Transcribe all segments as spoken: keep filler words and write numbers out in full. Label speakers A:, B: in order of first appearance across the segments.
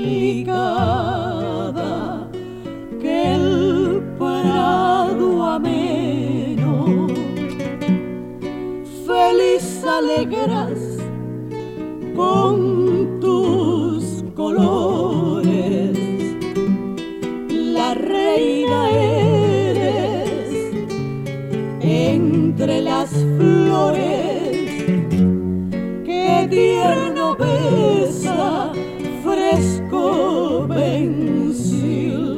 A: delicada que el prado ameno. Feliz alegras con tus colores, la reina eres entre las flores, que tierno besa fresco pensil.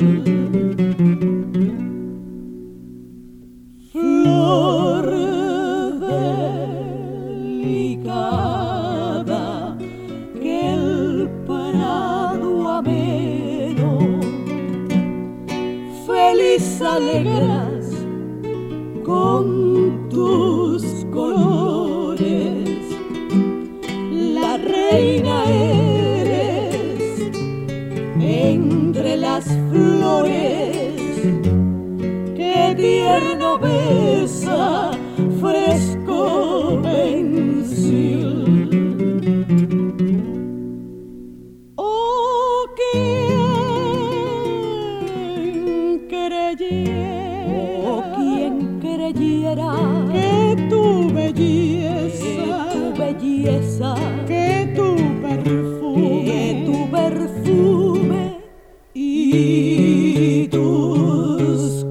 A: Flor delicada que el prado ameno. Feliz alegras con tus colores, la reina eres entre las flores, que tierno besa fresco pensil. Oh, quién creyera, oh, quién creyera que tu belleza, que tu belleza, que tu perfume, que tu perfume y tus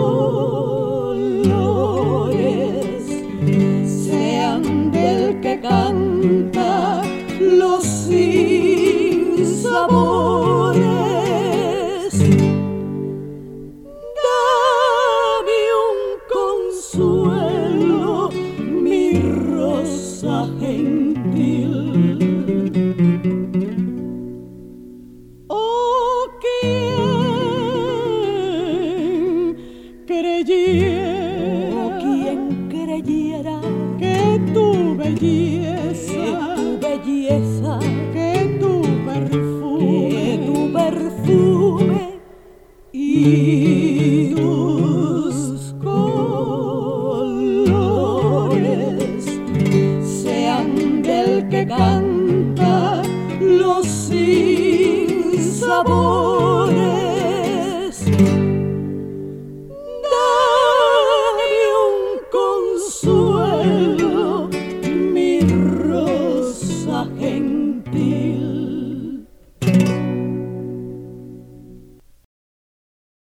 A: colores sean del que canta los sinsabores. Dame un consuelo, mi rosa gentil. Oh, quién creyera, oh, quién creyera que tu belleza, que tu belleza, que tu perfume, que tu perfume y tus colores sean del que canta los sinsabores.